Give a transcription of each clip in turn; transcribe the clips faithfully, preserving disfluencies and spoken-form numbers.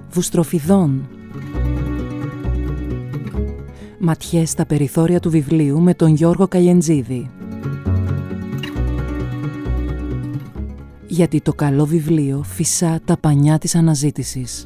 Βουστροφιδών. Ματιές στα περιθώρια του βιβλίου με τον Γιώργο Καλιεντζίδη. Γιατί το καλό βιβλίο φυσά τα πανιά της αναζήτησης.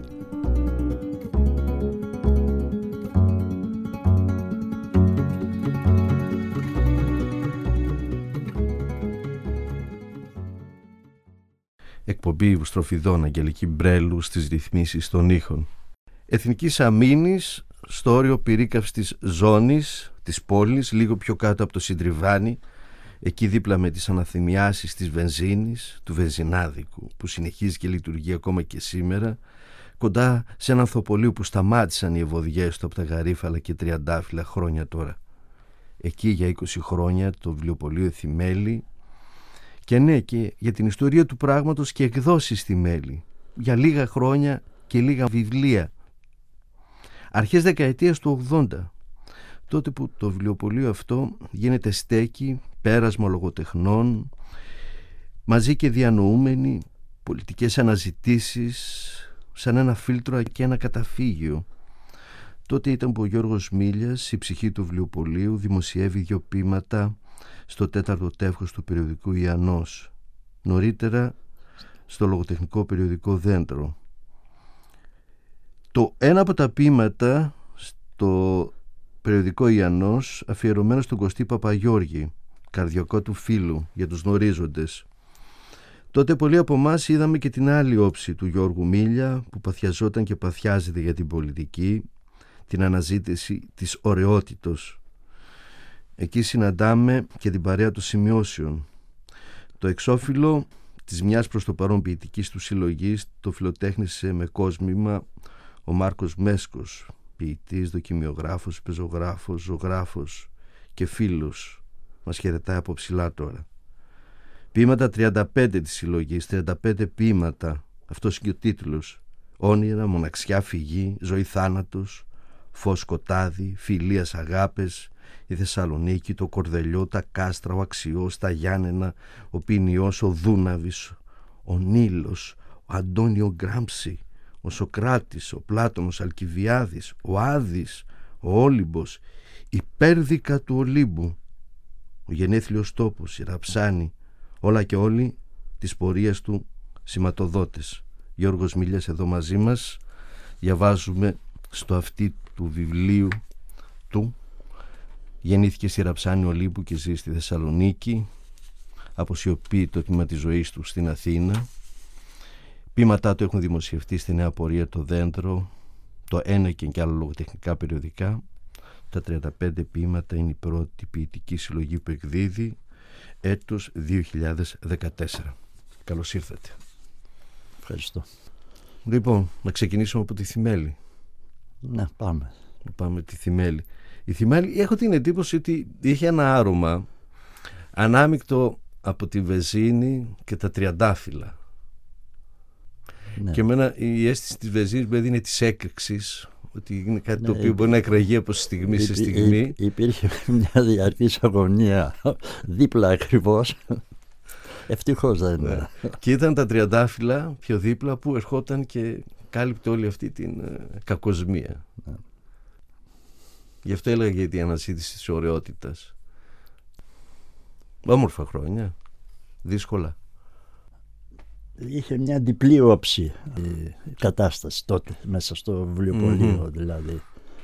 Εκπομπή Βουστροφιδών, Αγγελική Μπρέλου στις ρυθμίσεις των ήχων. Εθνικής αμήνης στο όριο πυρίκαυσης της ζώνης της πόλης, λίγο πιο κάτω από το Συντριβάνι, εκεί δίπλα με τις αναθυμιάσεις της βενζίνης, του βενζινάδικου που συνεχίζει και λειτουργεί ακόμα και σήμερα, κοντά σε ένα ανθοπολείο που σταμάτησαν οι ευωδιές του από τα Γαρίφαλα και Τριαντάφυλλα χρόνια τώρα. Εκεί για είκοσι χρόνια το βιβλιοπωλείο Εθιμέλη. Και ναι, και για την ιστορία του πράγματος και εκδόσεις στη Μέλη. Για λίγα χρόνια και λίγα βιβλία. Αρχές δεκαετίας του ογδόντα. Τότε που το βιβλιοπωλείο αυτό γίνεται στέκι, πέρασμα λογοτεχνών, μαζί και διανοούμενοι, πολιτικές αναζητήσεις, σαν ένα φίλτρο και ένα καταφύγιο. Τότε ήταν που ο Γιώργος Μίλιας, η ψυχή του βιβλιοπωλείου, δημοσιεύει δύο ποίηματα στο τέταρτο τεύχος του περιοδικού Ιαννός, νωρίτερα στο λογοτεχνικό περιοδικό Δέντρο. Το ένα από τα ποίηματα στο περιοδικό Ιαννός, αφιερωμένο στον Κωστή Παπαγιώργη, καρδιακό του φίλου, για τους γνωρίζοντες. Τότε πολλοί από εμάς είδαμε και την άλλη όψη του Γιώργου Μίλια, που παθιαζόταν και παθιάζεται για την πολιτική, την αναζήτηση της ωραιότητος. Εκεί συναντάμε και την παρέα των σημειώσεων. Το εξώφυλλο της μιας προς το παρόν ποιητικής του συλλογής το φιλοτέχνησε με κόσμημα ο Μάρκος Μέσκος, ποιητής, δοκιμιογράφος, πεζογράφος, ζωγράφος και φίλος. Μας χαιρετάει από ψηλά τώρα. Ποίηματα τριάντα πέντε της συλλογής, τριάντα πέντε ποίηματα, αυτός και ο τίτλος. Όνειρα, μοναξιά, φυγή, ζωή, θάνατος, φως, σκοτάδι, φιλίας, αγάπες, η Θεσσαλονίκη, το Κορδελιό, τα Κάστρα, ο Αξιός, τα Γιάννενα, ο Ποινιός, ο Δούναβης, ο Νείλος, ο Αντώνιο Γκράμψη, ο Σοκράτης, ο Πλάτωνος, ο Αλκιβιάδης, ο Άδης, ο Όλυμπος, η Πέρδικα του Ολύμπου, ο γενέθλιος τόπος, η Ραψάνη, όλα και όλοι της πορείας του σηματοδότες. Γιώργος Μίλιας εδώ μαζί μας. Διαβάζουμε στο αυτί του βιβλίου του. Γεννήθηκε στη Ραψάνη Ολύμπου και ζει στη Θεσσαλονίκη. Αποσιωπεί το τμήμα της ζωής του στην Αθήνα. Ποίηματά του έχουν δημοσιευτεί στη Νέα Πορεία, το Δέντρο, το Ένεκεν και άλλα λογοτεχνικά περιοδικά. Τα τριάντα πέντε ποίηματα είναι η πρώτη ποιητική συλλογή που εκδίδει, έτος δύο χιλιάδες δεκατέσσερα. Καλώς ήρθατε. Ευχαριστώ. Λοιπόν, να ξεκινήσουμε από τη Θυμέλη. Ναι, πάμε. Πάμε τη Θυμέλη. Η Θυμέλη, έχω την εντύπωση ότι είχε ένα άρωμα ανάμεικτο από τη βενζίνη και τα τριαντάφυλλα. Ναι. Και εμένα η αίσθηση της βενζίνης μου έδινε της έκρηξης, ότι είναι κάτι, ναι, το οποίο υπή... μπορεί να εκραγεί από στιγμή υπή... σε στιγμή. Υ... Υπήρχε μια διαρκής αγωνία δίπλα ακριβώς. Ευτυχώς δεν είναι. Ναι. Και ήταν τα τριαντάφυλλα πιο δίπλα που ερχόταν και κάλυπτε όλη αυτή την ε, κακοσμία. Ναι. Γι' αυτό έλεγα για την αναζήτηση της ωραιότητας. Όμορφα χρόνια. Δύσκολα. Είχε μια διπλή όψη η κατάσταση τότε μέσα στο βιβλιοπωλείο, mm-hmm. δηλαδή.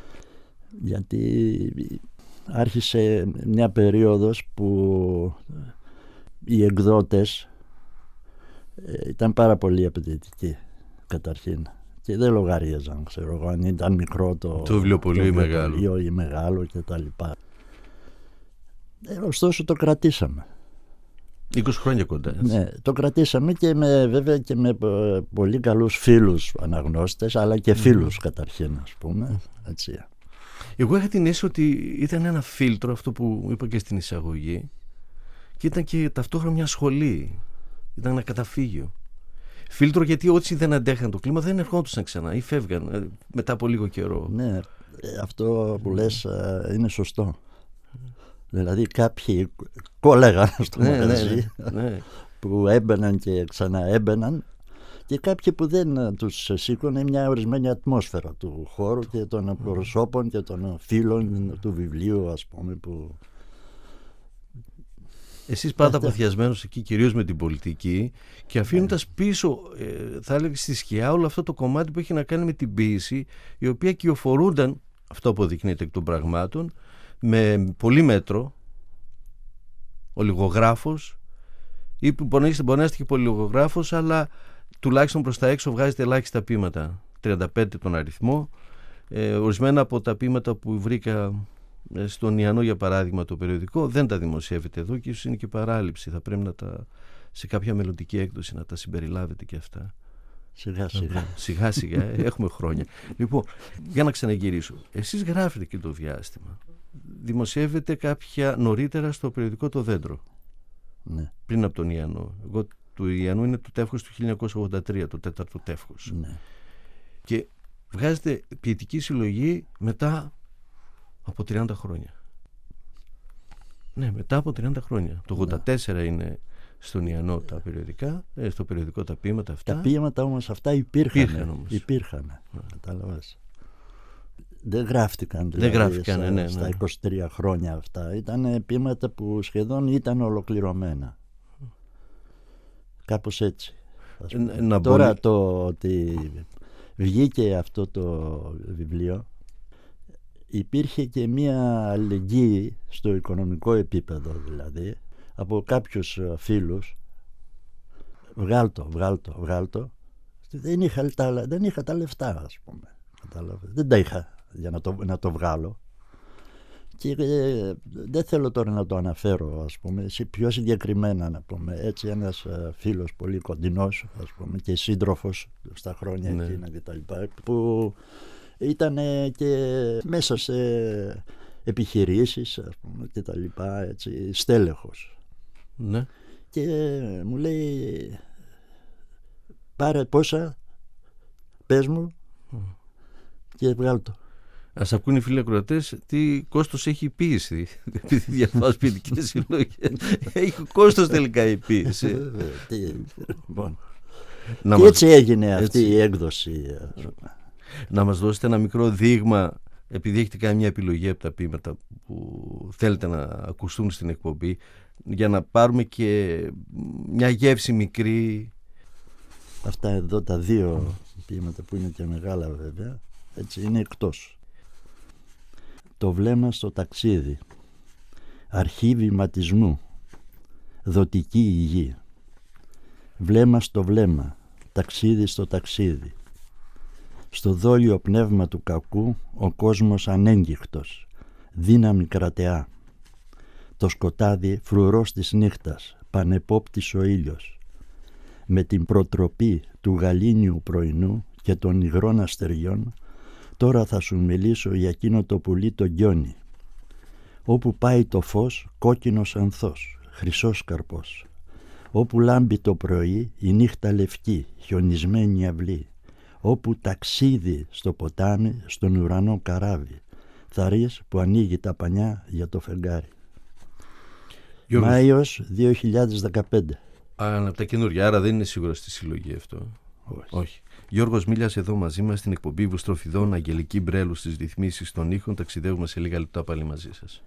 Γιατί άρχισε μια περίοδος που οι εκδότες ήταν πάρα πολύ απαιτητικοί καταρχήν και δεν λογαρίαζαν, ξέρω εγώ, αν ήταν μικρό το, το βιβλιοπωλείο ή μεγάλο. ή μεγάλο και τα λοιπά. Ε, ωστόσο το κρατήσαμε. είκοσι χρόνια κοντά, έτσι. Ναι, το κρατήσαμε και με, βέβαια και με πολύ καλούς φίλους αναγνώστες, αλλά και φίλους mm. καταρχήν, ας πούμε, έτσι. Εγώ είχα την αίσθηση ότι ήταν ένα φίλτρο, αυτό που είπα και στην εισαγωγή, και ήταν και ταυτόχρονα μια σχολή. Ήταν ένα καταφύγιο. Φίλτρο γιατί όσοι δεν αντέχαν το κλίμα δεν ερχόντουσαν ξανά ή φεύγαν μετά από λίγο καιρό. Ναι, αυτό που λες είναι σωστό. Δηλαδή κάποιοι κόλλαγαν στο ναι, μαγαζί, ναι, ναι. που έμπαιναν και ξαναέμπαιναν Και κάποιοι που δεν τους σήκωνε μια ορισμένη ατμόσφαιρα του χώρου και των προσώπων και των φίλων του βιβλίου, ας πούμε, που... Εσείς πάντα παθιασμένος εκεί κυρίως με την πολιτική και αφήνοντας πίσω, ε, θα έλεγα, στη σκιά όλο αυτό το κομμάτι που έχει να κάνει με την ποίηση, η οποία κυοφορούνταν, αυτό αποδεικνύεται εκ των πραγμάτων, με πολύ μέτρο, ο λιγογράφος, ή που πονέστηκε πολύ λιγογράφος, αλλά τουλάχιστον προς τα έξω βγάζετε ελάχιστα ποίηματα, τριάντα πέντε τον αριθμό. Ε, ορισμένα από τα ποίηματα που βρήκα στον Ιαννό, για παράδειγμα, το περιοδικό, δεν τα δημοσιεύεται εδώ και ίσως είναι και παράληψη. Θα πρέπει να τα, σε κάποια μελλοντική έκδοση, να τα συμπεριλάβετε και αυτά. Σιγά σιγά. Σιγά σιγά, έχουμε χρόνια. Λοιπόν, για να ξαναγυρίσω. Εσείς γράφετε και το διάστημα. Δημοσιεύετε κάποια νωρίτερα στο περιοδικό Το Δέντρο. Ναι. Πριν από τον Ιαννό. Εγώ του Ιαννού είναι το τεύχος του χίλια εννιακόσια ογδόντα τρία, το τέταρτο τεύχος. Ναι. Και βγάζετε ποιητική συλλογή μετά από τριάντα χρόνια. Ναι, μετά από τριάντα χρόνια. Το ογδόντα τέσσερα είναι στον Ιαννό τα περιοδικά, ε, στο περιοδικό τα ποίηματα αυτά. Τα ποίηματα όμως αυτά υπήρχαν. Υπήρχαν όμως. Υπήρχαν. Yeah. Κατάλαβες. Δεν γράφτηκαν δηλαδή, Δεν γράφτηκαν, στα, ναι, ναι. στα είκοσι τρία χρόνια αυτά. Ήταν ποίηματα που σχεδόν ήταν ολοκληρωμένα. Κάπως έτσι. Ε, να Τώρα μπορεί... το ότι βγήκε αυτό το βιβλίο, υπήρχε και μία αλληλεγγύη στο οικονομικό επίπεδο, δηλαδή από κάποιους φίλους. Βγάλτο, βγάλτο, βγάλτο. Δεν είχα τα, δεν είχα τα λεφτά, ας πούμε. Κατάλαβε. Δεν τα είχα για να το, να το βγάλω. Και ε, δεν θέλω τώρα να το αναφέρω, ας πούμε, πιο συγκεκριμένα να πούμε. Έτσι ένας φίλος πολύ κοντινός, ας πούμε, και σύντροφος στα χρόνια ναι. εκείνα και τα λοιπά, που ήταν και μέσα σε επιχειρήσεις, ας πούμε, και τα λοιπά, έτσι, στέλεχος. Ναι. Και μου λέει, πάρε πόσα, πες μου και βγάλω το. Ας ακούν οι φίλοι ακροατές τι κόστος έχει η ποίηση. Επειδή διαβάζω ποιητικές συλλογές, έχει κόστος τελικά η ποίηση. Λοιπόν. Και μας... έτσι έγινε αυτή έτσι. η έκδοση. Να μας δώσετε ένα μικρό δείγμα, επειδή έχετε κάνει μια επιλογή από τα ποίηματα που θέλετε να ακουστούν στην εκπομπή, για να πάρουμε και μια γεύση μικρή. Αυτά εδώ τα δύο ποίηματα που είναι και μεγάλα βέβαια, έτσι είναι εκτός. Το βλέμμα στο ταξίδι, αρχή βηματισμού, δοτική υγεία. Βλέμμα στο βλέμμα, ταξίδι στο ταξίδι. Στο δόλιο πνεύμα του κακού ο κόσμος ανέγκυχτος, δύναμη κρατεά. Το σκοτάδι φρουρός της νύχτας, πανεπόπτης ο ήλιος. Με την προτροπή του γαλήνιου πρωινού και των υγρών αστεριών, τώρα θα σου μιλήσω για εκείνο το πουλί το γκιόνι. Όπου πάει το φως, κόκκινος ανθός, χρυσός καρπός. Όπου λάμπει το πρωί, η νύχτα λευκή, χιονισμένη αυλή. Όπου ταξίδι στο ποτάμι, στον ουρανό καράβι. Θαρής που ανοίγει τα πανιά για το φεγγάρι. Γιώργος... Μάιος δύο χιλιάδες δεκαπέντε. Α, από τα καινούργια, άρα δεν είναι σίγουρα στη συλλογή αυτό. Όχι. Όχι. Γιώργος Μίλιας εδώ μαζί μας στην εκπομπή Βουστροφιδών, Αγγελική Μπρέλου στις ρυθμίσεις των ήχων. Ταξιδεύουμε σε λίγα λεπτά πάλι μαζί σας.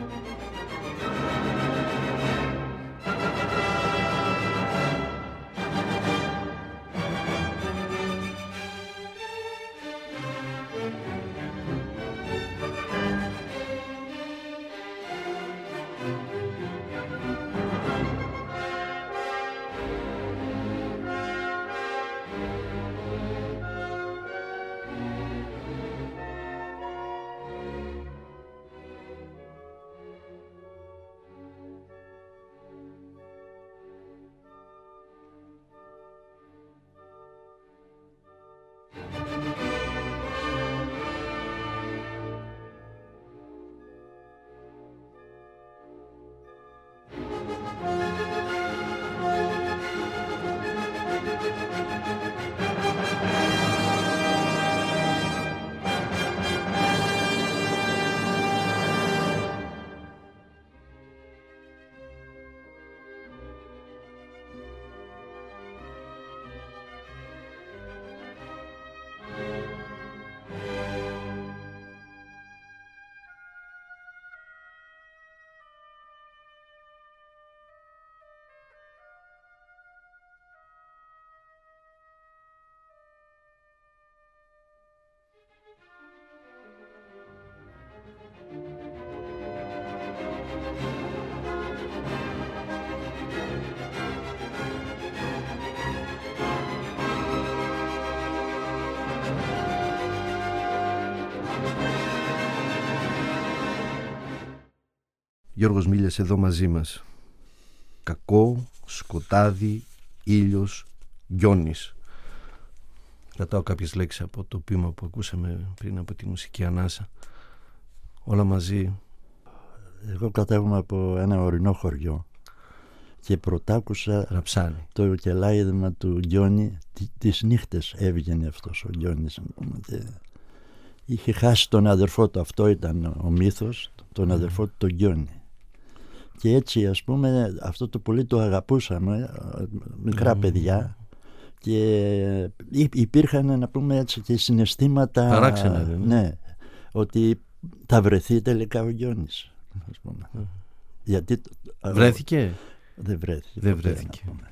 Γιώργος Μίλιας εδώ μαζί μας. Κακό, σκοτάδι, ήλιος, γιώνης. Κρατάω κάποιες λέξεις από το ποίημα που ακούσαμε πριν από τη μουσική ανάσα. Όλα μαζί. Εγώ κατάγομαι από ένα ορεινό χωριό και πρωτάκουσα Ραψάνι. Το κελάιδημα του Γκιόνι. Τις νύχτες έβγαινε αυτός ο Γκιόνης. Είχε χάσει τον αδερφό του, αυτό ήταν ο μύθος, τον αδερφό του τον Γκιόνι. Και έτσι, ας πούμε, αυτό το πολύ το αγαπούσαμε, μικρά mm. παιδιά, και υπήρχαν, να πούμε έτσι, και συναισθήματα. Παράξενα, ναι, ότι θα βρεθεί τελικά ο Γκιόνης, ας πούμε. Mm. Γιατί βρέθηκε? Δεν βρέθηκε. Δεν βρέθηκε. Να,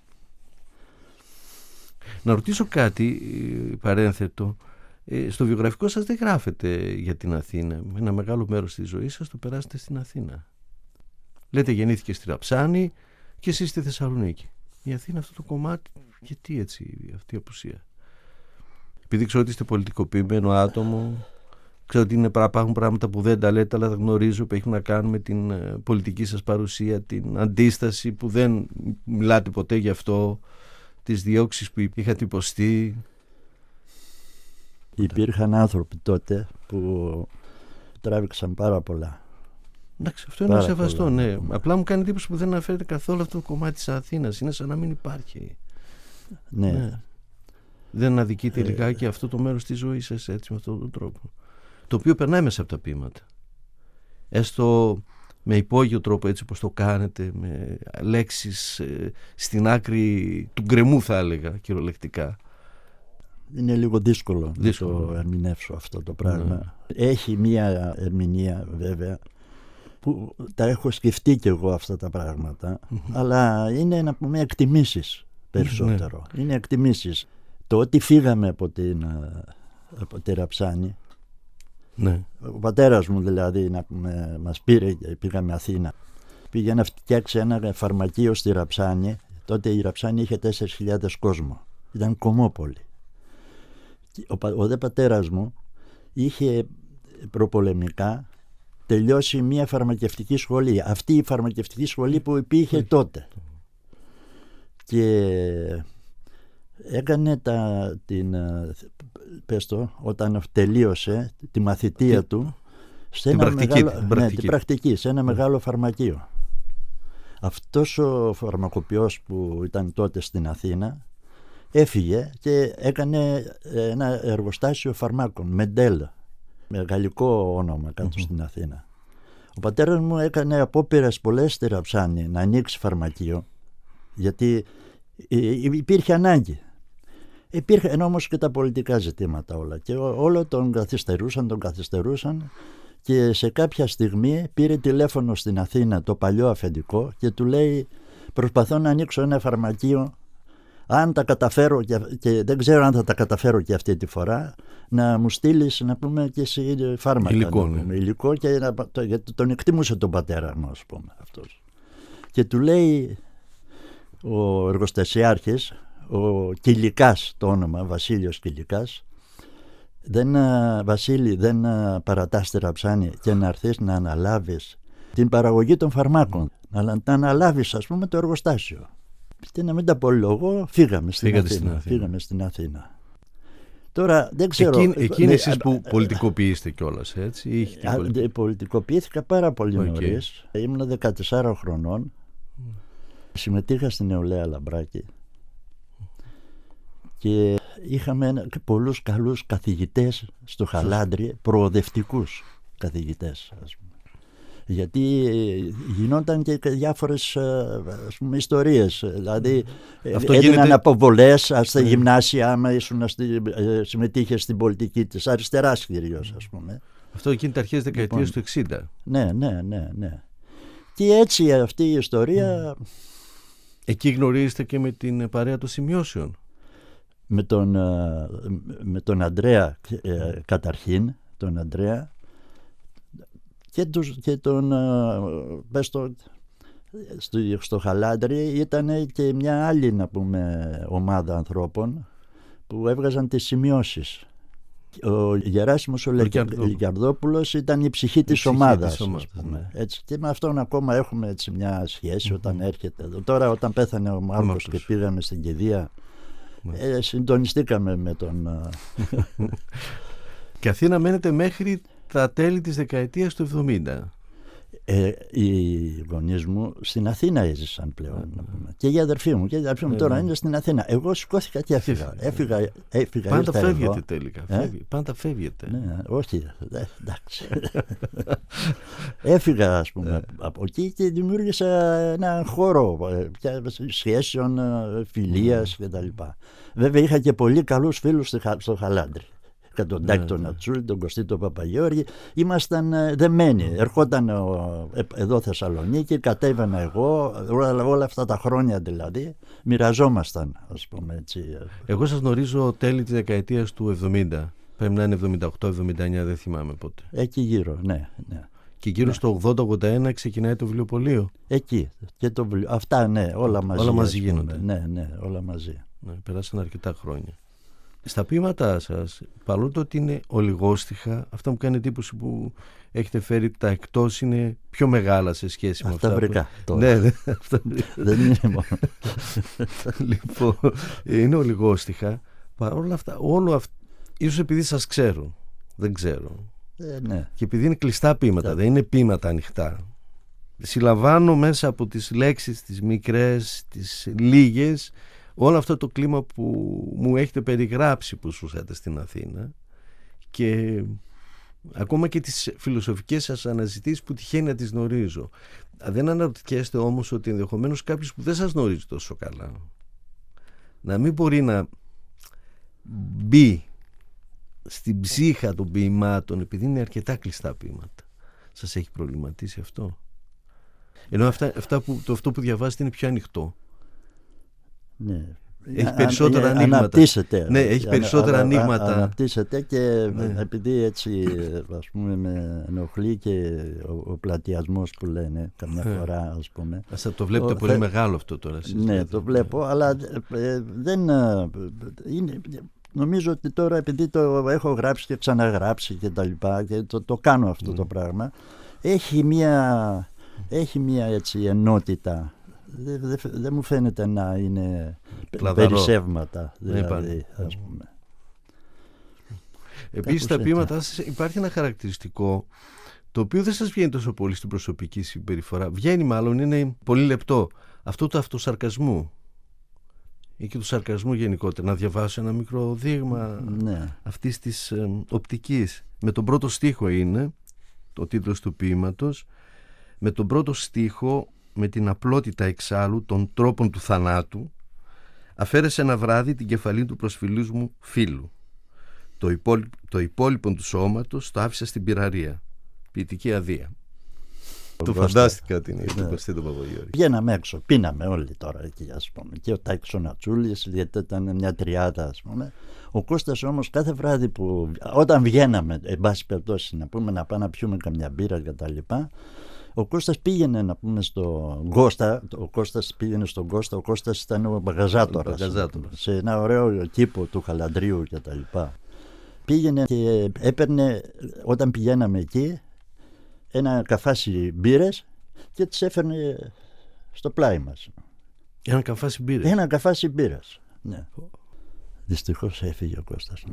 να ρωτήσω κάτι παρένθετο. Ε, στο βιογραφικό σας δεν γράφετε για την Αθήνα. Ένα μεγάλο μέρος της ζωής σας το περάσετε στην Αθήνα. Λέτε γεννήθηκε στη Ραψάνη και εσείς στη Θεσσαλονίκη. Η Αθήνα, αυτό το κομμάτι, γιατί έτσι αυτή η απουσία? Επειδή ξέρω ότι είστε πολιτικοποιημένο άτομο, ξέρω ότι είναι, υπάρχουν πράγματα που δεν τα λέτε, αλλά τα γνωρίζω, που έχουν να κάνουν με την πολιτική σας παρουσία, την αντίσταση που δεν μιλάτε ποτέ γι' αυτό, τις διώξεις που είχατε υποστεί. Υπήρχαν άνθρωποι τότε που τράβηξαν πάρα πολλά. Εντάξει, αυτό είναι σεβαστό, ναι. Απλά μου κάνει εντύπωση που δεν αναφέρεται καθόλου αυτό το κομμάτι της Αθήνας. Είναι σαν να μην υπάρχει. Ναι. ναι. Δεν αδικείται ε... λιγάκι αυτό το μέρος της ζωής σας έτσι, με αυτόν τον τρόπο. Το οποίο περνάει μέσα από τα ποίηματα. Έστω με υπόγειο τρόπο, έτσι όπως το κάνετε, με λέξεις ε, στην άκρη του γκρεμού, θα έλεγα, κυριολεκτικά. Είναι λίγο δύσκολο, δύσκολο να το ερμηνεύσω αυτό το πράγμα. Ναι. Έχει μία ερμηνεία, βέβαια, που τα έχω σκεφτεί κι εγώ αυτά τα πράγματα, mm-hmm. αλλά είναι, να πούμε, εκτιμήσεις περισσότερο. Ναι. Είναι εκτιμήσεις. Το ότι φύγαμε από την, από τη Ραψάνη, ναι. ο πατέρας μου δηλαδή, να πούμε, μας πήρε και πήγαμε Αθήνα. Πήγε να φτιάξει ένα φαρμακείο στη Ραψάνη. Τότε η Ραψάνη είχε τέσσερις χιλιάδες κόσμο. Ήταν κομμόπολη. Ο, ο δε πατέρας μου είχε προπολεμικά τελειώσει μια φαρμακευτική σχολή. Αυτή η φαρμακευτική σχολή που υπήρχε τότε. Και έκανε τα, την, πες το, όταν τελείωσε τη μαθητεία την, του σε ένα πρακτική, μεγάλο, την πρακτική. Ναι, την πρακτική, σε ένα mm. μεγάλο φαρμακείο. Αυτός ο φαρμακοποιός που ήταν τότε στην Αθήνα έφυγε και έκανε ένα εργοστάσιο φαρμάκων, Μεντέλ, με γαλλικό όνομα κάτω mm-hmm. στην Αθήνα. Ο πατέρας μου έκανε απόπειρες πολλές στη Ραψάνη να ανοίξει φαρμακείο, γιατί υπήρχε ανάγκη. Υπήρχαν όμως και τα πολιτικά ζητήματα όλα και όλο τον καθυστερούσαν, τον καθυστερούσαν Και σε κάποια στιγμή πήρε τηλέφωνο στην Αθήνα το παλιό αφεντικό και του λέει: προσπαθώ να ανοίξω ένα φαρμακείο. Αν τα καταφέρω, και δεν ξέρω αν θα τα καταφέρω και αυτή τη φορά, να μου στείλεις, να πούμε, και εσύ φάρμακα. Υλικό, να πούμε, ναι. υλικό και να, το, γιατί τον εκτιμούσε τον πατέρα μου, ας πούμε, αυτός. Και του λέει ο εργοστασιάρχης, ο Κιλικάς το όνομα, Βασίλειος Κιλικάς, δεν, Βασίλη, δεν παρατάστερα ψάνι και να έρθεις να αναλάβεις την παραγωγή των φαρμάκων, να, να αναλάβεις, ας πούμε, το εργοστάσιο. Και να μην τα πολυλογώ, φύγαμε στην Αθήνα, στην Αθήνα. Φύγαμε στην Αθήνα. Τώρα δεν ξέρω. Εκείνη, εκείνη ναι, εσείς που πολιτικοποιήσετε κιόλας, έτσι. Ή α, πολιτικο... Πολιτικοποιήθηκα πάρα πολύ okay. νωρίς. Ήμουν δεκατεσσάρων χρονών. Mm. Συμμετείχα στην Νεολαία Λαμπράκη. Και είχαμε πολλούς καλούς καθηγητές στο Χαλάντρι, προοδευτικούς καθηγητές, ας πούμε. Γιατί γινόταν και διάφορες, ας πούμε, ιστορίες. Δηλαδή αυτό έδιναν γίνεται... αποβολές στα mm. γυμνάσια άμα ήσουν στη, συμμετείχε στην πολιτική της αριστεράς κυρίως, ας πούμε. Αυτό εκείνη τα αρχές δεκαετίας λοιπόν, του εξήντα. Ναι, ναι, ναι, ναι. Και έτσι αυτή η ιστορία... Mm. Εκεί γνωρίζετε και με την παρέα των σημειώσεων. Με τον, με τον Ανδρέα καταρχήν, τον Ανδρέα, και, τους, και τον πες το, στο, στο Χαλάντρι ήταν και μια άλλη, να πούμε, ομάδα ανθρώπων που έβγαζαν τις σημειώσεις. Ο Γεράσιμος ο Λικιαρδόπουλος ήταν η ψυχή η της ψυχή ομάδας, της ομάδας, ας πούμε. Ναι. Έτσι, και με αυτόν ακόμα έχουμε έτσι μια σχέση mm-hmm. όταν έρχεται εδώ. Τώρα όταν πέθανε ο Μάρκος και πήγαμε στην κηδεία, mm-hmm. ε, συντονιστήκαμε με τον... Και Αθήνα μένετε μέχρι τα τέλη της δεκαετίας του εβδομήντα. Ε, οι γονείς μου στην Αθήνα έζησαν πλέον. Mm. Και οι αδερφοί μου, και οι αδερφοί μου mm. τώρα είναι στην Αθήνα. Εγώ σηκώθηκα και έφυγα. έφυγα, έφυγα Πάντα φεύγετε εδώ. τελικά. Ε? Φεύγει. Πάντα φεύγετε. Ναι, όχι. Δε, εντάξει. Έφυγα, ας πούμε, yeah. από εκεί και δημιούργησα έναν χώρο σχέσεων, φιλίας mm. κτλ. Βέβαια είχα και πολύ καλούς φίλους στο Χαλάντρι. Τον Τάκη τον Ατσούλη, τον Κωστή τον Παπαγιώργη. Ήμασταν δεμένοι. Ερχόταν ο, εδώ Θεσσαλονίκη, κατέβαινα εγώ, όλα, όλα αυτά τα χρόνια δηλαδή, μοιραζόμασταν, ας πούμε έτσι. Εγώ σας γνωρίζω τέλη της δεκαετίας του εβδομήντα. Πρέπει να είναι εβδομήντα οκτώ εβδομήντα εννιά, δεν θυμάμαι πότε. Εκεί γύρω, ναι. ναι. Και γύρω ναι. στο ογδόντα ογδόντα ένα ξεκινάει το βιβλιοπωλείο. Εκεί. Και το βιβλιο... Αυτά, ναι, όλα μαζί. Όλα μαζί γίνονται. Ναι, ναι, όλα μαζί. Ναι, περάσαν αρκετά χρόνια. Στα ποίηματά σας, παρόλο το ότι είναι ολιγόστιχα, αυτό μου κάνει εντύπωση που έχετε φέρει τα εκτός είναι πιο μεγάλα σε σχέση με αυτά. Αυτά βρήκα που... Ναι, ναι, αυτά... δεν είναι μόνο. Λοιπόν, είναι ολιγόστιχα. Παρόλα αυτά, όλο αυτό, ίσως επειδή σας ξέρω, δεν ξέρω. Ε, ναι. Και επειδή είναι κλειστά ποίηματα, yeah. δεν είναι ποίηματα ανοιχτά. Συλλαμβάνω μέσα από τις λέξεις, τις μικρές, τις λίγες, όλο αυτό το κλίμα που μου έχετε περιγράψει που ζούσατε στην Αθήνα και ακόμα και τις φιλοσοφικές σας αναζητήσεις που τυχαίνει να τις γνωρίζω. Δεν αναρωτιέστε όμως ότι ενδεχομένως κάποιος που δεν σας γνωρίζει τόσο καλά να μην μπορεί να μπει στην ψύχα των ποιημάτων επειδή είναι αρκετά κλειστά ποίηματα. Σας έχει προβληματίσει αυτό? Ενώ αυτά, αυτά που, το αυτό που διαβάζετε είναι πιο ανοιχτό. Ναι. Έχει περισσότερα ανοίγματα. Αναπτύσσεται. Ναι, έχει περισσότερα ανα, ανοίγματα. ανα, αναπτύσσεται και ναι. επειδή έτσι, ας πούμε, με ενοχλεί και ο, ο πλατιασμός που λένε καμιά ε. φορά, ας πούμε. Ας το βλέπετε ο, πολύ θε... μεγάλο αυτό τώρα. Εσείς, ναι, δηλαδή. Το βλέπω, αλλά ε, δεν είναι... Νομίζω ότι τώρα επειδή το έχω γράψει και ξαναγράψει και τα λοιπά και το, το κάνω αυτό mm. το πράγμα, έχει μια, έχει μια έτσι ενότητα. Δεν δε, δε μου φαίνεται να είναι κλαδαρό. Περισσεύματα δηλαδή, ας πούμε. Επίσης στα ποίηματά σας υπάρχει ένα χαρακτηριστικό το οποίο δεν σας βγαίνει τόσο πολύ στην προσωπική συμπεριφορά. Βγαίνει μάλλον, είναι πολύ λεπτό. Αυτό του αυτοσαρκασμού ή και του σαρκασμού γενικότερα. Να διαβάσω ένα μικρό δείγμα ναι. αυτής της ε, οπτικής. Με τον πρώτο στίχο είναι ο τίτλος του ποίηματος. Με τον πρώτο στίχο, με την απλότητα εξάλλου των τρόπων του θανάτου, αφαίρεσε ένα βράδυ την κεφαλή του προσφυλούς μου φίλου. Το, υπόλοι... το υπόλοιπο του σώματος το άφησα στην πυραρία. ποιητική αδεία. Ο Το Κώστα. φαντάστηκα ότι είναι Ναι. το Κωστή τον Παπαγιώργη. Βγαίναμε έξω, πίναμε όλοι τώρα εκεί, ας πούμε. Και ο Τάκης ο Νατσούλης, γιατί ήταν μια τριάδα, ας πούμε. Ο Κώστας όμως κάθε βράδυ που, όταν βγαίναμε, εν πάση περιπτώσει, να πούμε να πάμε να πιούμε καμιά μπύρα και τα λοιπά, ο Κώστας πήγαινε να πούμε στον Κώστα, ο Κώστας πήγαινε στον Κώστα, ο Κώστας ήταν ο Μπαγαζάτορας, Μπαγαζάτορας. σε ένα ωραίο κήπο του Χαλαντρίου και τα λοιπά. Πήγαινε και έπαιρνε, όταν πηγαίναμε εκεί, ένα καφάσι μπύρες και τις έφερνε στο πλάι μας. Ένα καφάσι μπύρες. Ένα καφάσι μπύρας. Ναι. Δυστυχώς έφυγε ο Κώστας.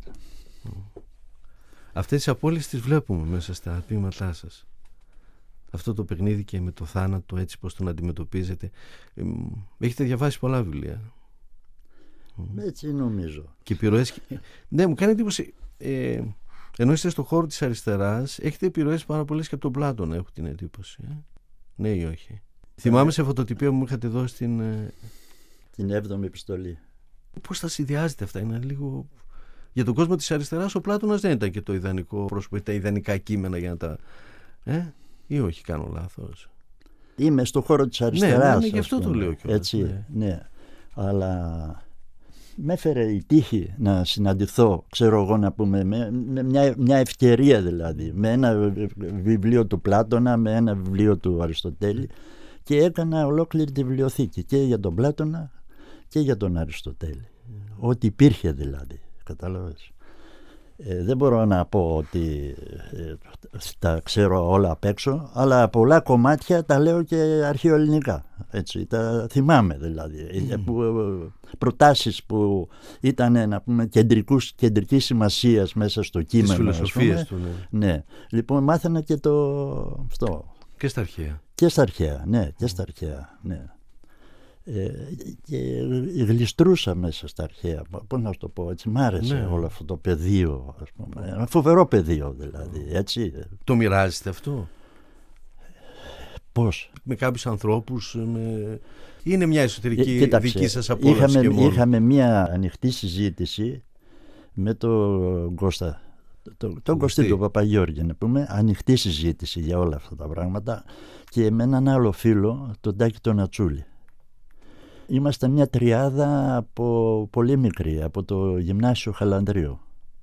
Αυτές τις απώλειες τις βλέπουμε μέσα στα ποίηματά σας. Αυτό το παιχνίδι και με το θάνατο, έτσι πως τον αντιμετωπίζετε. Ε, έχετε διαβάσει πολλά βιβλία. Έτσι νομίζω. Και επιρροές. Ναι, μου κάνει εντύπωση. Ε, ενώ είστε στον χώρο της αριστεράς, έχετε επιρροές πάρα πολλές και από τον Πλάτωνα, έχω την εντύπωση. Ε. Ναι ή όχι? Θυμάμαι σε φωτοτυπία που μου είχατε δώσει την. Ε... Την έβδομη επιστολή. Πώς τα συνδυάζετε αυτά, είναι λίγο. Για τον κόσμο της αριστεράς, ο Πλάτωνας δεν ήταν και το ιδανικό πρόσωπο, τα ιδανικά κείμενα για να τα. Ε, ή όχι, κάνω λάθος? Είμαι στον χώρο της αριστεράς. Ναι, ναι, γι' αυτό το λέω κιόλας. Έτσι, ναι. ναι. Αλλά με έφερε η τύχη να συναντηθώ, ξέρω εγώ να πούμε, με, με μια, μια ευκαιρία δηλαδή, με ένα βιβλίο του Πλάτωνα, με ένα βιβλίο του Αριστοτέλη και έκανα ολόκληρη τη βιβλιοθήκη και για τον Πλάτωνα και για τον Αριστοτέλη. Mm. Ό,τι υπήρχε δηλαδή, κατάλαβες. Ε, δεν μπορώ να πω ότι ε, τα ξέρω όλα απ' έξω, αλλά πολλά κομμάτια τα λέω και αρχαιοελληνικά. Έτσι, τα θυμάμαι δηλαδή. Mm. Που, προτάσεις που ήταν να πούμε κεντρικούς, κεντρικής σημασίας μέσα στο κείμενο. Τις φιλοσοφίες του, ναι. Ναι. Λοιπόν, μάθαινα και το αυτό. Και στα αρχαία. Και στα αρχαία, ναι, και στα αρχαία, ναι. Ε, και γλιστρούσα μέσα στα αρχαία. Πώς να το πω, έτσι, μ' άρεσε ναι. όλο αυτό το πεδίο, ας πούμε. Ένα φοβερό πεδίο δηλαδή, έτσι. Το μοιράζεστε αυτό? Πώς? Με κάποιους ανθρώπους, με... είναι μια εσωτερική ε, κοίταξε, δική σας απόλαυση? Είχαμε, και μόνο. είχαμε μια ανοιχτή συζήτηση με τον Κώστα, τον το Κωστή τον Παπαγιώργη, να πούμε, ανοιχτή συζήτηση για όλα αυτά τα πράγματα και με έναν άλλο φίλο, τον Τάκη τον Νατσούλη. Είμαστε μια τριάδα από πολύ μικρή, από το Γυμνάσιο Χαλανδρίου.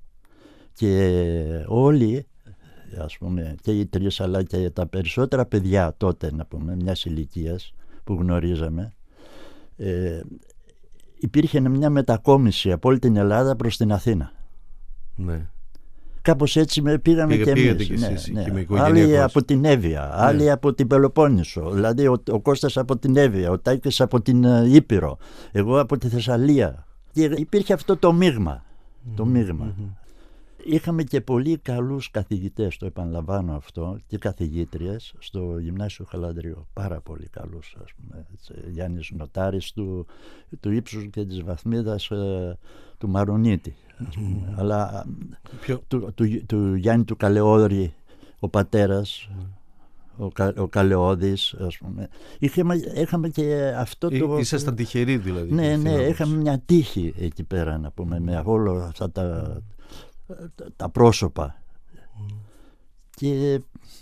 Και όλοι, ας πούμε, και οι τρεις αλλά και τα περισσότερα παιδιά τότε, να πούμε, μιας ηλικίας που γνωρίζαμε, ε, υπήρχε μια μετακόμιση από όλη την Ελλάδα προς την Αθήνα. Ναι. Κάπως έτσι με πήγαμε Πήγα, και εμείς. και ναι, εσείς, ναι. και με άλλοι από την Εύβοια, ναι. άλλοι από την Πελοπόννησο. Δηλαδή ο, ο Κώστας από την Εύβοια, ο Τάκης από την uh, Ήπειρο, εγώ από τη Θεσσαλία. Και υπήρχε αυτό το μείγμα. Mm-hmm. Το μείγμα. Mm-hmm. Είχαμε και πολύ καλούς καθηγητές, το επαναλαμβάνω αυτό, και καθηγήτριες στο Γυμνάσιο Χαλανδρίου. Πάρα πολύ καλούς, ας πούμε. Γιάννης Νοτάρης του, του ύψους και της βαθμίδας ε, του Μαρονίτη. Mm. Αλλά Ποιο? Του, του, του Γιάννη του Καλεόδρη, ο πατέρας, mm. ο, Κα, ο Καλεώδης, ας πούμε. Είχαμε, είχαμε και αυτό Ή, το... Ήσασταν τυχεροί δηλαδή. Ναι, ναι, είχαμε μια τύχη εκεί πέρα, να πούμε, με όλα αυτά τα, τα, τα πρόσωπα. Mm. Και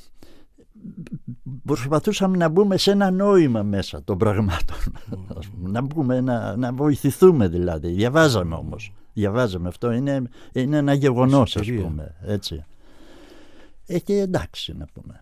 προσπαθούσαμε να μπούμε σε ένα νόημα μέσα των πραγμάτων. Mm. να, μπούμε, να, να βοηθηθούμε δηλαδή. Διαβάζαμε όμως. Διαβάζαμε, αυτό είναι, είναι ένα γεγονός, ας πούμε, έτσι. Ε, και εντάξει, να πούμε.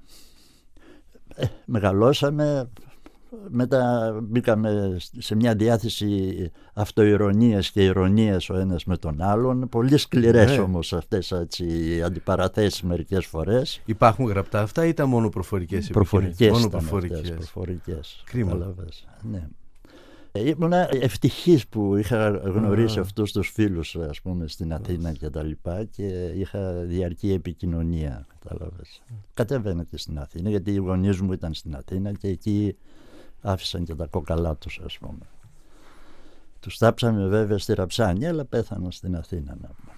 Ε, μεγαλώσαμε, μετά μπήκαμε σε μια διάθεση αυτοειρωνίας και ειρωνίας ο ένας με τον άλλον. Πολύ σκληρές ναι. όμως αυτές έτσι, οι αντιπαραθέσεις μερικές φορές. Υπάρχουν γραπτά αυτά ή ήταν μόνο προφορικές? Προφορικές μόνο ήταν προφορικές. Αυτές, προφορικές. Κρίμα. Ναι. Ήμουνα ευτυχής που είχα γνωρίσει ah. αυτούς τους φίλους, ας πούμε, στην Αθήνα και τα λοιπά και είχα διαρκή επικοινωνία, κατάλαβες. Mm. Κατέβαινα και στην Αθήνα γιατί οι γονείς μου ήταν στην Αθήνα και εκεί άφησαν και τα κόκαλά τους, ας πούμε. Τους θάψαμε βέβαια στη Ραψάνια, αλλά πέθαναν στην Αθήνα.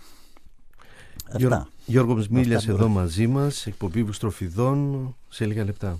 Αυτά. Γιώργος Μίλιας εδώ μαζί μας, εκπομπή Βουστροφιδών, σε λίγα λεπτά.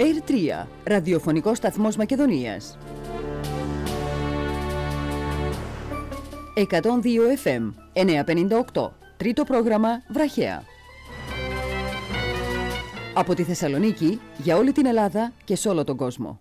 έιρ τρία, ραδιοφωνικός σταθμός Μακεδονίας. εκατόν δύο εφ εμ, εννιακόσια πενήντα οκτώ, τρίτο πρόγραμμα Βραχαία. Από τη Θεσσαλονίκη, για όλη την Ελλάδα και σε όλο τον κόσμο.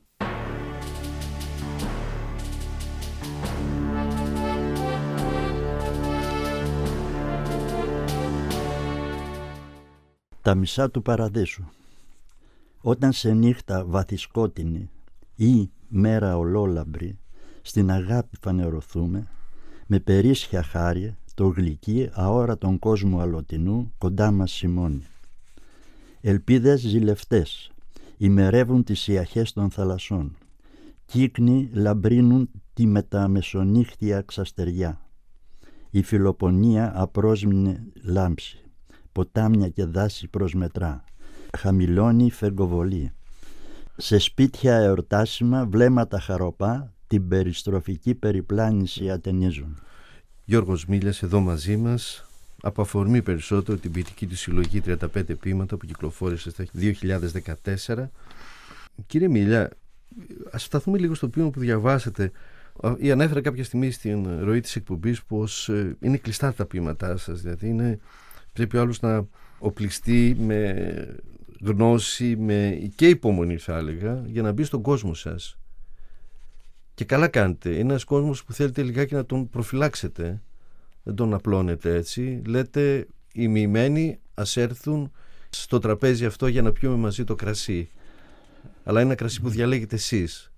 Τα μισά του παραδείσου. Όταν σε νύχτα βαθισκότεινη ή μέρα ολόλαμπρη στην αγάπη φανερωθούμε, με περίσσια χάρη το γλυκί αόρατον κόσμο αλωτινού κοντά μας σημώνει. Ελπίδες ζηλευτές ημερεύουν τις ιαχές των θαλασσών, κύκνοι λαμπρύνουν τη μεταμεσονύχτια ξαστεριά. Η φιλοπονία απρόσμενη λάμψη, ποτάμια και δάση προσμετρά, χαμηλώνει φεγγοβολή. Σε σπίτια εορτάσιμα βλέμματα χαροπά την περιστροφική περιπλάνηση ατενίζουν. Γιώργος Μίλιας εδώ μαζί μας, από αφορμή περισσότερο την ποιητική του συλλογή τριάντα πέντε ποίηματα που κυκλοφόρησε στα δύο χιλιάδες δεκατέσσερα. Κύριε Μίλια, ας σταθούμε λίγο στο ποίημα που διαβάσατε. Ή ανέφερα κάποια στιγμή στην ροή της εκπομπής πως είναι κλειστά τα ποίηματά σας, δηλαδή είναι, πρέπει ο άλλος να οπλιστεί με γνώση με, και υπομονή, θα έλεγα, για να μπει στον κόσμο σας. Και καλά κάνετε. Είναι ένας κόσμος που θέλετε λιγάκι να τον προφυλάξετε. Δεν τον απλώνετε έτσι. Λέτε οι μοιημένοι ας έρθουν στο τραπέζι αυτό για να πιούμε μαζί το κρασί. Αλλά είναι ένα κρασί που διαλέγετε εσείς.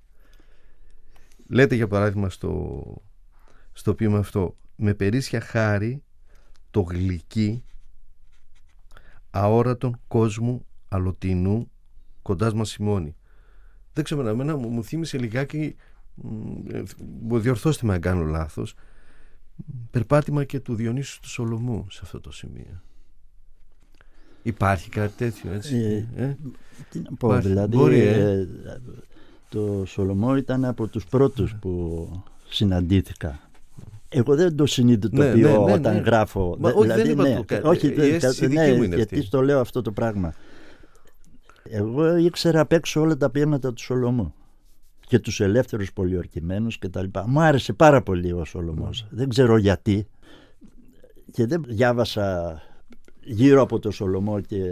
Λέτε για παράδειγμα στο, στο ποίημα αυτό, με περίσσια χάρη το γλυκί αόρατον κόσμου αλωτινού κοντά μας σημώνει. Δεν ξέρω, εμένα μου, μου θύμισε λιγάκι, μου διορθώστε με αν κάνω λάθος, περπάτημα και του Διονύσου του Σολομού σε αυτό το σημείο. Υπάρχει κάτι τέτοιο, έτσι? Ε, ε? Τι να πω, Υπάρχει, δηλαδή μπορεί, ε? Ε, το Σολομό ήταν από τους πρώτους που συναντήθηκα. Εγώ δεν το συνειδητοποιώ, ναι, ναι, ναι, όταν ναι. γράφω. Μα, δηλαδή, όχι, δεν είπα ναι, το κάτι. Όχι, η αίσθηση ναι, δική μου είναι γιατί αυτή. στο λέω αυτό το πράγμα. Εγώ ήξερα απ' έξω όλα τα ποίηματα του Σολομού και τους ελεύθερους πολιορκημένους και τα λοιπά. Μου άρεσε πάρα πολύ ο Σολομός. Mm. Δεν ξέρω γιατί. Και δεν διάβασα γύρω από το Σολομό και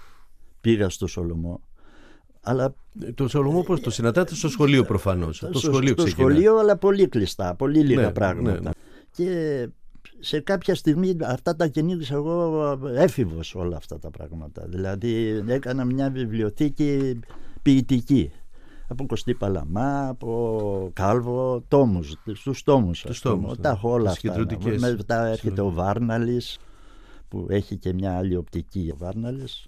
πήγα στο Σολομό. Αλλά το Σολομό πώς το συναντάτε? Στο σχολείο προφανώς. Στο, το σχολείο, στο σχολείο, αλλά πολύ κλειστά, πολύ λίγα ναι, πράγματα. Ναι, ναι. Και σε κάποια στιγμή αυτά τα κυνήγησα εγώ έφηβος, όλα αυτά τα πράγματα. Δηλαδή έκανα μια βιβλιοθήκη ποιητική. Από Κωστή Παλαμά, από Κάλβο, τόμους, στους τόμους. Τους τόμους, τα έχω όλα αυτά. Μετά έρχεται συλλογικές. Ο Βάρναλης, που έχει και μια άλλη οπτική ο Βάρναλης.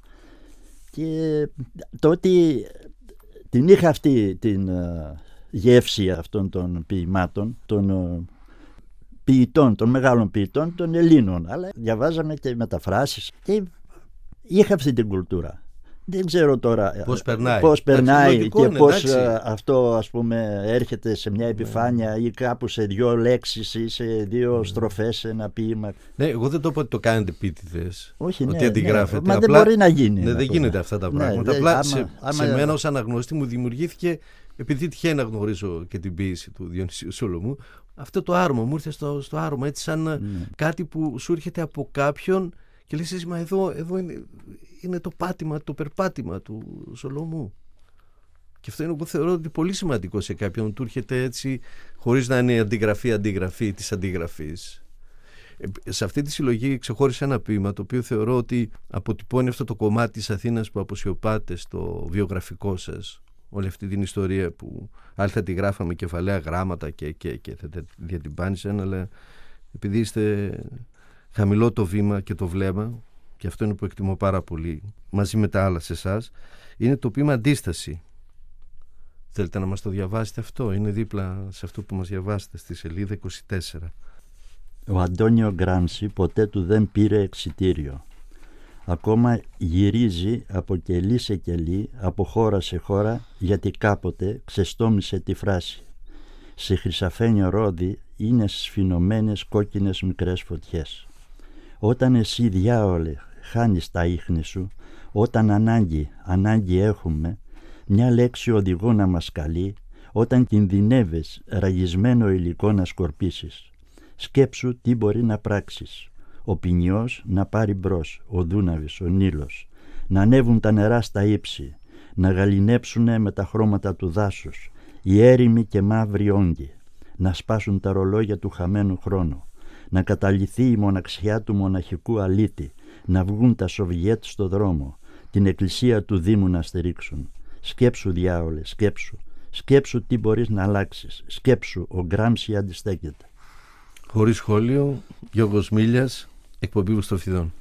Και το ότι την είχα αυτή την uh, γεύση αυτών των ποιημάτων, των uh, ποιητών, των μεγάλων ποιητών, των Ελλήνων, αλλά διαβάζαμε και μεταφράσεις και είχα αυτή την κουλτούρα. Δεν ξέρω τώρα πώς περνάει, πώς περνάει εντάξει, και είναι, πώς εντάξει. αυτό, ας πούμε, έρχεται σε μια επιφάνεια ή κάπου σε δύο λέξεις ή σε δύο ναι. στροφές σε ένα ποίημα. Ναι, εγώ δεν το είπα ότι το κάνετε επίτηδες. Όχι, ότι ναι, αντιγράφετε. Ναι, μα απλά, δεν μπορεί να γίνει. Ναι, δεν γίνεται αυτά τα πράγματα. Ναι, απλά άμα, σε, άμα, σε μένα ως αναγνώστη μου δημιουργήθηκε, επειδή τυχαίνει να γνωρίζω και την ποίηση του Διονυσίου Σολομού, αυτό το άρωμα μου ήρθε στο, στο άρωμα, έτσι σαν ναι. κάτι που σου έρχεται από κάποιον και λες, μα εδώ, εδώ είναι, είναι το πάτημα, το περπάτημα του Σολομού. Και αυτό είναι που θεωρώ ότι πολύ σημαντικό σε κάποιον, του έρχεται έτσι χωρίς να είναι αντιγραφή-αντιγραφή της αντιγραφής. Ε, σε αυτή τη συλλογή ξεχώρισα ένα ποίημα το οποίο θεωρώ ότι αποτυπώνει αυτό το κομμάτι της Αθήνας που αποσιωπάτε στο βιογραφικό σας. Όλη αυτή την ιστορία που άλλοι θα τη γράφαμε κεφαλαία γράμματα και, και, και θα διατυμπάνησαν, αλλά επειδή είστε χαμηλό το βήμα και το βλέμμα, και αυτό είναι που εκτιμώ πάρα πολύ μαζί με τα άλλα σε εσάς, είναι το ποίημα Αντίσταση. Θέλετε να μας το διαβάσετε αυτό? Είναι δίπλα σε αυτό που μας διαβάσετε στη σελίδα είκοσι τέσσερα. Ο Αντώνιο Γκράμψη ποτέ του δεν πήρε εξιτήριο. Ακόμα γυρίζει από κελί σε κελί, από χώρα σε χώρα, γιατί κάποτε ξεστόμησε τη φράση. Σε χρυσαφένιο ρόδι είναι σφινωμένες κόκκινες μικρές φωτιές. Όταν εσύ, διάολε, χάνεις τα ίχνη σου, όταν ανάγκη, ανάγκη έχουμε, Μια λέξη οδηγό να μας καλεί όταν κινδυνεύεις ραγισμένο υλικό να σκορπίσεις. Σκέψου τι μπορεί να πράξεις. Ο ποινιός να πάρει μπρος, ο Δούναβης, ο Νείλος, να ανέβουν τα νερά στα ύψη, να γαληνέψουνε με τα χρώματα του δάσους οι έρημοι και μαύροι όγκοι, να σπάσουν τα ρολόγια του χαμένου χρόνου, να καταλυθεί η μοναξιά του μοναχικού αλήτη, να βγουν τα Σοβιέτ στο δρόμο, την εκκλησία του Δήμου να στηρίξουν. Σκέψου, διάολε, σκέψου. Σκέψου τι μπορείς να αλλάξεις. Σκέψου, ο Γκράμψη αντιστέκεται. Χωρίς σχόλιο, Γιώργος Μίλιας, εκπομπή Βουστροφιδών.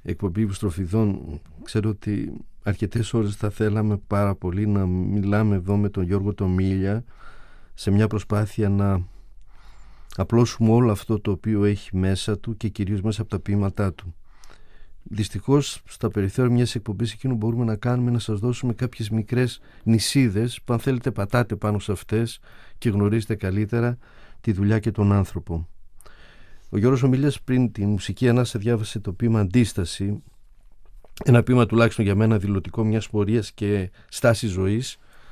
εκπομπή Στροφιδών. Ξέρω ότι αρκετές ώρες θα θέλαμε πάρα πολύ να μιλάμε εδώ με τον Γιώργο τον Μίλια, σε μια προσπάθεια να απλώσουμε όλο αυτό το οποίο έχει μέσα του και κυρίως μέσα από τα ποίηματά του. Δυστυχώς στα περιθώρια μιας εκπομπής εκείνο που μπορούμε να κάνουμε να σας δώσουμε κάποιες μικρές νησίδες που αν θέλετε πατάτε πάνω σε αυτές και γνωρίζετε καλύτερα τη δουλειά και τον άνθρωπο. Ο Γιώργος ο Μίλιας πριν τη μουσική ανάσα διάβασε το ποίημα Αντίσταση, ένα ποίημα τουλάχιστον για μένα δηλωτικό μιας πορείας και στάσης ζωής,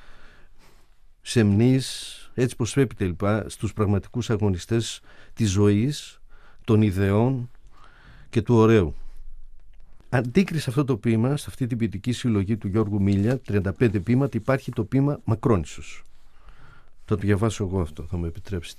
σεμνής, έτσι πως πρέπει τελικά στους πραγματικούς αγωνιστές της ζωής, των ιδεών και του ωραίου. Αντίκρισε αυτό το ποίημα, σε αυτή την ποιητική συλλογή του Γιώργου Μίλια, τριάντα πέντε ποίηματα, υπάρχει το ποίημα Μακρόνισσος. Θα το διαβάσω εγώ αυτό, θα μου επιτρέψετε.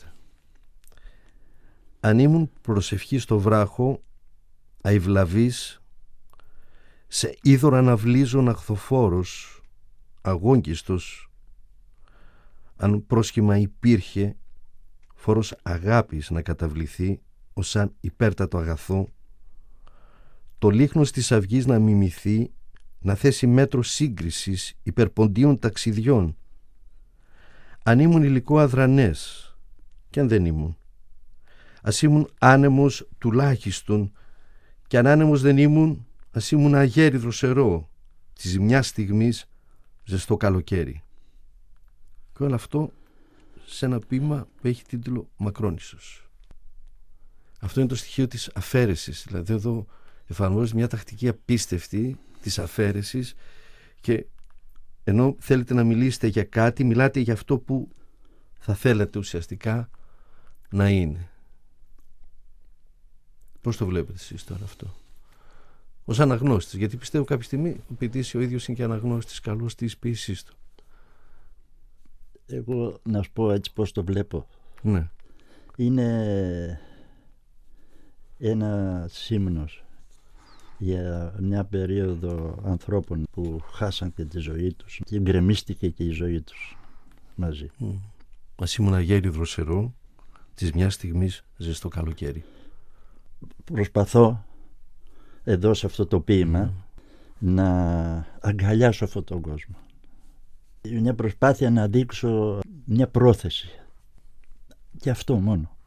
Αν ήμουν προσευχή στο βράχο, αϊβλαβής, σε είδωρα να βλίζων αχθοφόρος, αγόγγιστος, αν πρόσχημα υπήρχε, φόρος αγάπης να καταβληθεί, ως σαν υπέρτατο αγαθό, το λίχνος της αυγής να μιμηθεί, να θέσει μέτρο σύγκρισης υπερποντίων ταξιδιών. Αν ήμουν υλικό αδρανές, και αν δεν ήμουν, ας ήμουν άνεμος τουλάχιστον, και αν άνεμος δεν ήμουν, ας ήμουν αγέρι δροσερό, της μιας στιγμής ζεστό καλοκαίρι. Και όλο αυτό σε ένα ποίημα που έχει τίτλο Μακρόνισσος. Αυτό είναι το στοιχείο της αφαίρεσης. Δηλαδή εδώ εφαρμόζει μια τακτική απίστευτη της αφαίρεσης και ενώ θέλετε να μιλήσετε για κάτι, μιλάτε για αυτό που θα θέλετε ουσιαστικά να είναι. Πώς το βλέπετε εσείς τώρα αυτό? Ως αναγνώστης, γιατί πιστεύω κάποια στιγμή ο ποιητής ο ίδιος είναι και αναγνώστης καλός της ποίησής του. Εγώ να σου πω έτσι πώς το βλέπω. Ναι. Είναι ένα σύμνος για μια περίοδο ανθρώπων που χάσαν και τη ζωή τους και γκρεμίστηκε και η ζωή τους μαζί. Mm. Ας ήμουν αγέρι δροσερό, της μιας στιγμής ζεστό καλοκαίρι. Προσπαθώ εδώ σε αυτό το ποίημα mm. να αγκαλιάσω αυτόν τον κόσμο. Είναι μια προσπάθεια να δείξω μια πρόθεση. Και αυτό μόνο.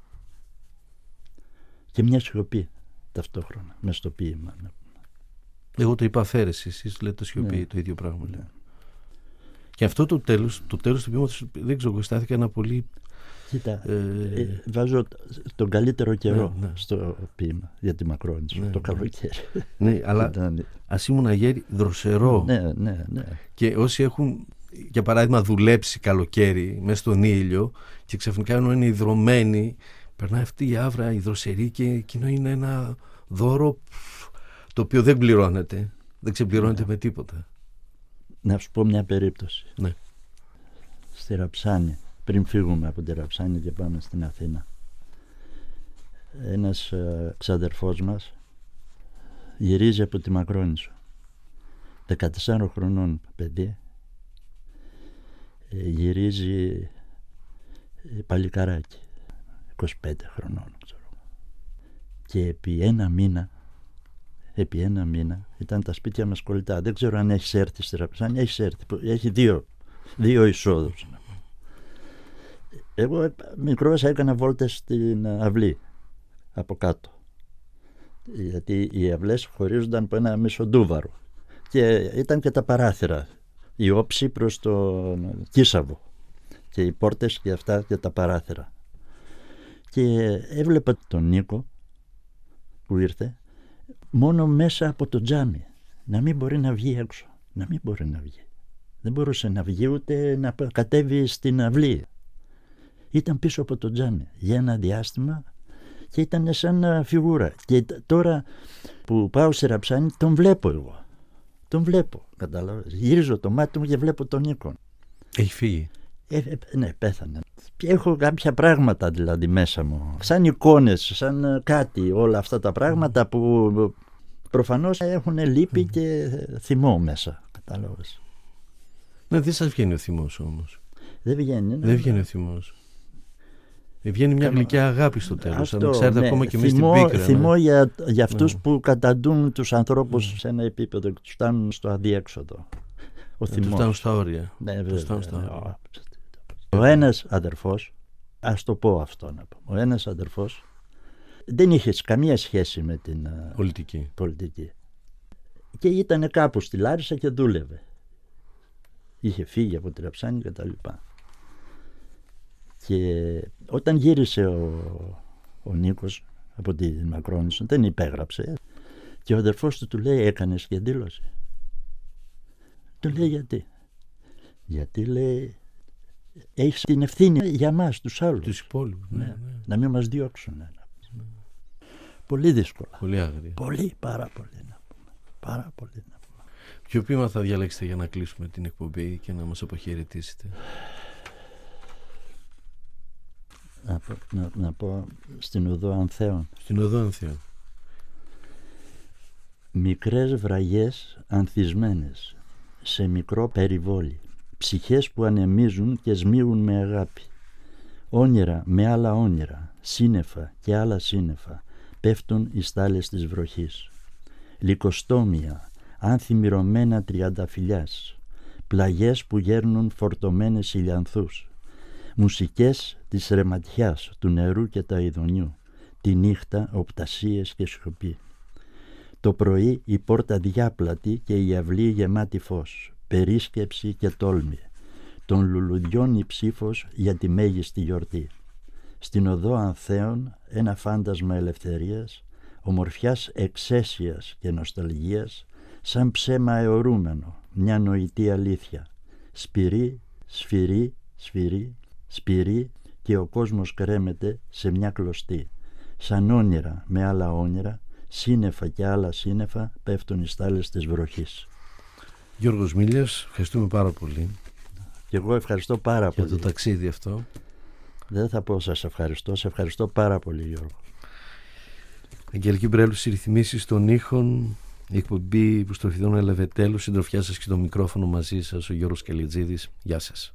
Και μια σιωπή ταυτόχρονα μες στο ποίημα. Εγώ το είπα αφαίρεση, εσείς λέτε σιωπή, ναι. Το ίδιο πράγμα. Ναι. Και αυτό το τέλος, το τέλος του ποίηματος, δεν ξέρω, στάθηκα ένα πολύ... Κοίτα, ε... Ε, βάζω τον καλύτερο καιρό ναι, ναι. στο ποίημα για τη Μακρόνισσο, ναι, το καλοκαίρι. Ναι, αλλά ας ήμουν αγέρι δροσερό. Ναι, ναι, ναι. Και όσοι έχουν, για παράδειγμα, δουλέψει καλοκαίρι μέσα στον ήλιο και ξαφνικά ενώ είναι ιδρωμένοι, περνάει αυτή η άβρα, η δροσερή και εκείνο είναι ένα δώρο το οποίο δεν πληρώνεται, δεν ξεπληρώνεται ναι. με τίποτα. Να σου πω μια περίπτωση. Ναι. Στη Ραψάνη, πριν φύγουμε από τη Ραψάνη και πάμε στην Αθήνα, ένας ε, ξαδερφός μας γυρίζει από τη Μακρόνισσο, δεκατεσσάρων χρονών παιδί, ε, γυρίζει ε, παλικαράκι, είκοσι πέντε χρονών ξέρω. Και επί ένα μήνα επί ένα μήνα ήταν τα σπίτια μας κολλητά. Δεν ξέρω αν έχεις έρθει στη Ραψάνη. Έχεις έρθει, έχει δύο, δύο εισόδους. Εγώ μικρός έκανα βόλτες στην αυλή από κάτω, γιατί οι αυλές χωρίζονταν από ένα μισοντούβαρο και ήταν και τα παράθυρα, η όψη προς τον Κίσαβο και οι πόρτες και αυτά και τα παράθυρα. Και έβλεπα τον Νίκο που ήρθε μόνο μέσα από το τζάμι, να μην μπορεί να βγει έξω, να μην μπορεί να βγει. Δεν μπορούσε να βγει ούτε να κατέβει στην αυλή. Ήταν πίσω από το τζάμι για ένα διάστημα και ήταν σαν φιγούρα. Και τώρα που πάω σε Ραψάνη τον βλέπω εγώ. Τον βλέπω, κατάλαβες. Γυρίζω το μάτι μου και βλέπω τον Νίκο. Έχει φύγει. Ε, ε, ναι, πέθανε. Και έχω κάποια πράγματα δηλαδή μέσα μου, σαν εικόνες, σαν κάτι, όλα αυτά τα πράγματα που προφανώς έχουν λύπη και θυμό μέσα, κατάλαβες. Ναι, δεν σας βγαίνει ο θυμός όμως. Δεν βγαίνει. Ναι. Δεν βγαίνει ο θυμός. Βγαίνει μια Κανα... γλυκιά αγάπη στο τέλος. Αυτό, αν ξέρετε, ναι. ακόμα και εμείς θυμώ, την πίκρα. θυμώ ναι. για, για αυτούς ναι. που καταντούν τους ανθρώπους mm. σε ένα επίπεδο και τους φτάνουν στο αδιέξοδο. Ο ναι, τους φτάνουν στα όρια. Ναι, τους φτάνουν στα ναι, όρια. Ο ένας αδερφός, ας το πω αυτό να πω, ο ένας αδερφός δεν είχε καμία σχέση με την πολιτική. πολιτική. Και ήταν κάπου στη Λάρισα και δούλευε. Είχε φύγει από τη Ραψάνη και τα λοιπά. Και όταν γύρισε ο, ο Νίκος από τη Μακρόνησο, δεν υπέγραψε. Και ο αδερφός του του λέει, έκανες και δήλωση. Του λέει, γιατί. Γιατί λέει, έχεις την ευθύνη για μας τους άλλους. Τους υπόλοιπους. Ναι, ναι. Να μην μας διώξουν. Ναι. Πολύ δύσκολα. Πολύ άγρια. Πολύ, πάρα πολύ να πούμε. Πάρα πολύ να πούμε. Ποιο ποίημα θα διαλέξετε για να κλείσουμε την εκπομπή και να μας αποχαιρετήσετε? Να πω, να, να πω στην Οδό Ανθέων. Στην Οδό Ανθέων. Μικρές βραγιές ανθισμένες σε μικρό περιβόλι, ψυχές που ανεμίζουν και σμίγουν με αγάπη, όνειρα με άλλα όνειρα, σύννεφα και άλλα σύννεφα πέφτουν οι στάλες της βροχής, λυκοστόμια, ανθυμηρωμένα τριανταφυλλιάς, πλαγιές που γέρνουν φορτωμένες ηλιανθούς, μουσικές της ρεματιάς, του νερού και τα ειδονιού, τη νύχτα οπτασίες και σιωπή. Το πρωί η πόρτα διάπλατη και η αυλή γεμάτη φως, περίσκεψη και τόλμη. Των λουλουδιών η ψήφος για τη μέγιστη γιορτή. Στην Οδό Ανθέων ένα φάντασμα ελευθερίας, ομορφιάς εξαίσιας και νοσταλγίας, σαν ψέμα αιωρούμενο, μια νοητή αλήθεια. Σπυρί, σφυρί, σφυρί, σπυρί και ο κόσμος κρέμεται σε μια κλωστή. Σαν όνειρα με άλλα όνειρα, σύννεφα και άλλα σύννεφα πέφτουν οι στάλες της βροχής. Γιώργος Μίλιας, ευχαριστούμε πάρα πολύ. Και εγώ ευχαριστώ πάρα για πολύ. Για το ταξίδι αυτό. Δεν θα πω σας ευχαριστώ, σε ευχαριστώ πάρα πολύ, Γιώργο. Αγγελική Μπρέλου στις ρυθμίσεις των ήχων, η εκπομπή που στροφιδών έλαβε τέλος, συντροφιά σας και το μικρόφωνο μαζί σας, ο Γιώργος Καλιτζίδης. Γεια σας.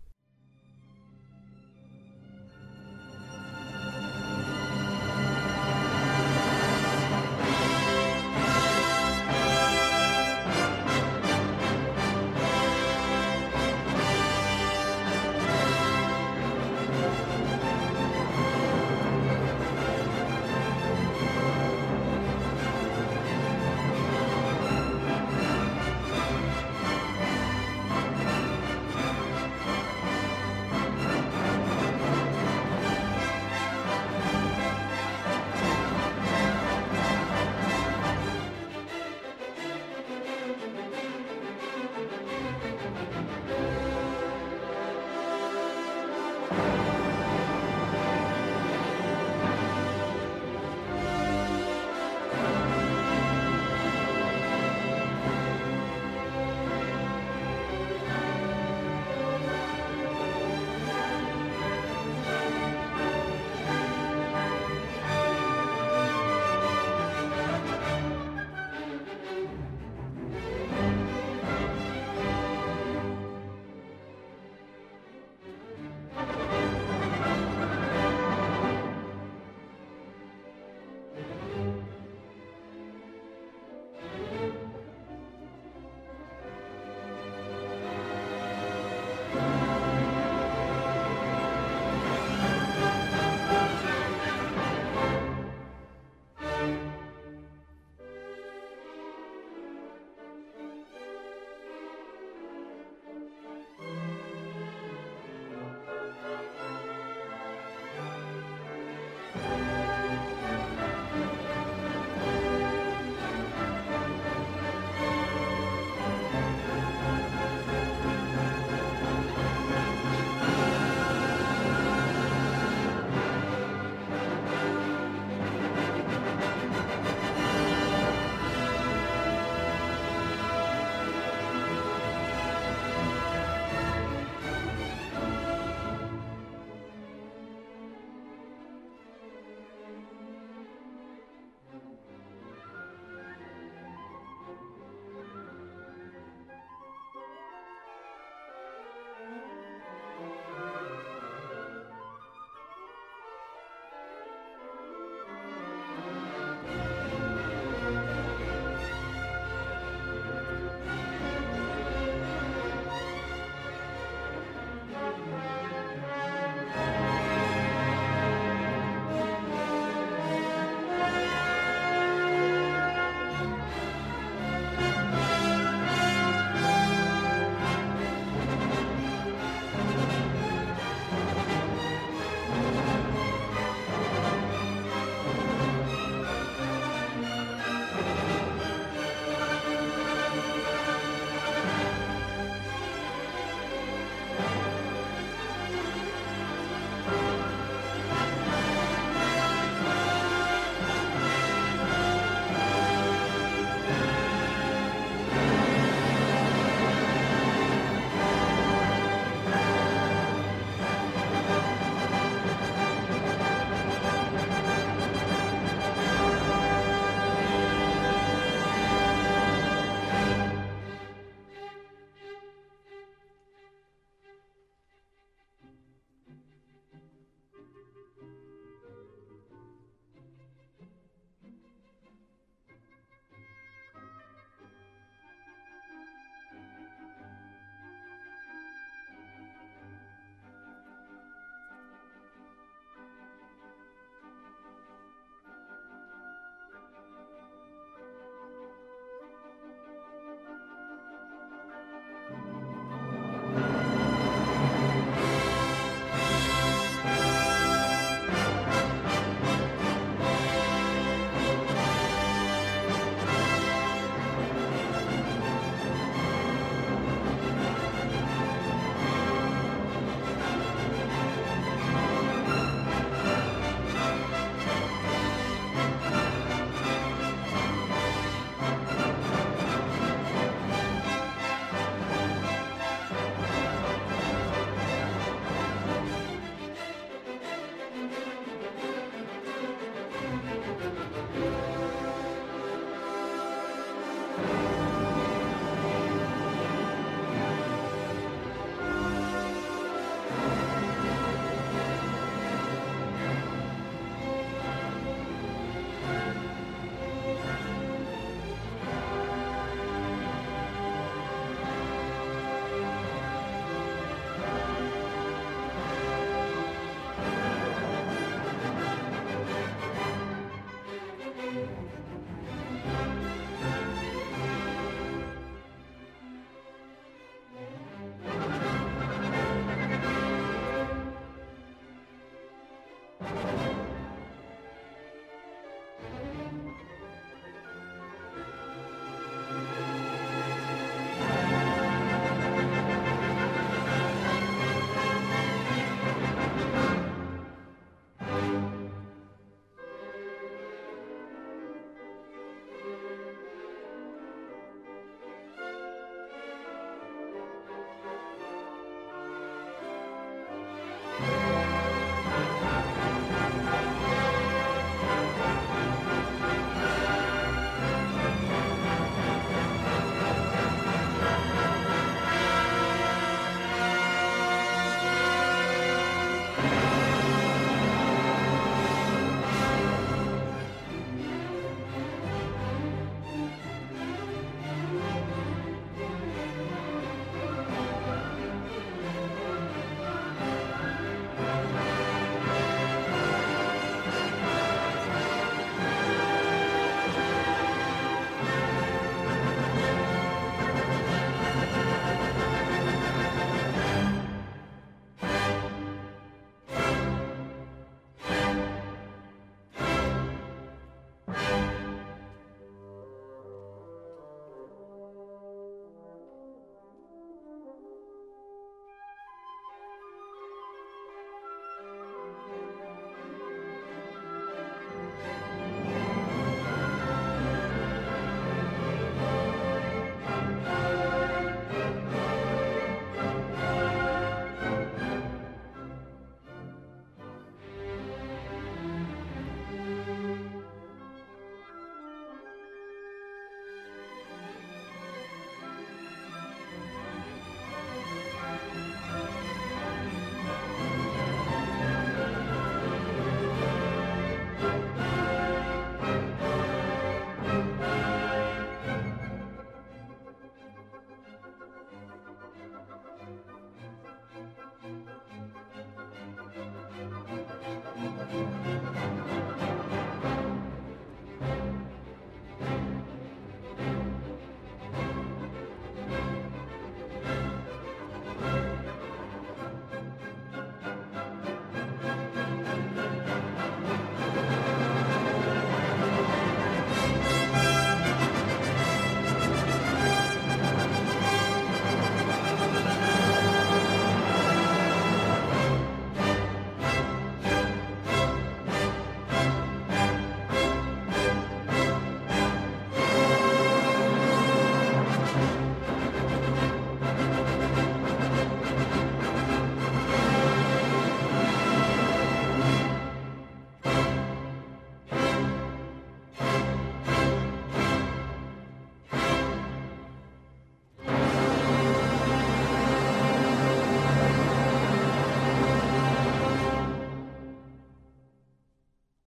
Thank you.